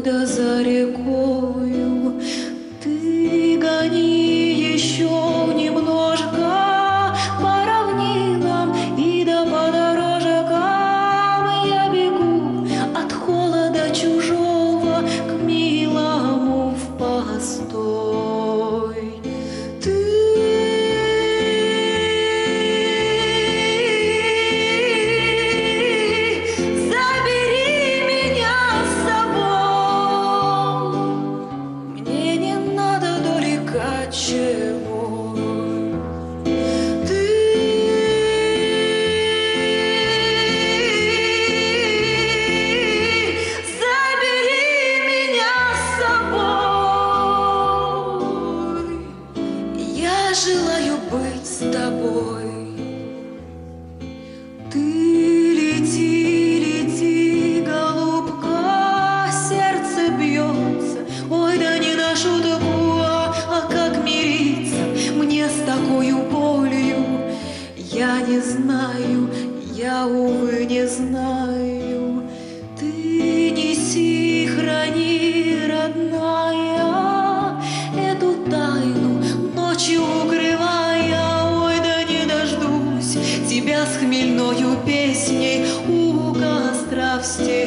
да за рекою. Ты гони еще немножко по равнинам и да по дорожкам. Я бегу от холода чужого к милому в постой. Чего? Ты забери меня с собой. Я желаю быть с тобой. Ты лети, лети, голубка, сердце бьется. Ой, да не на шутку. Как мириться мне с такою болью? Я не знаю, я, увы, не знаю. Ты неси, храни, родная, эту тайну ночью укрывая. Ой, да не дождусь тебя с хмельною песней у костра в степи.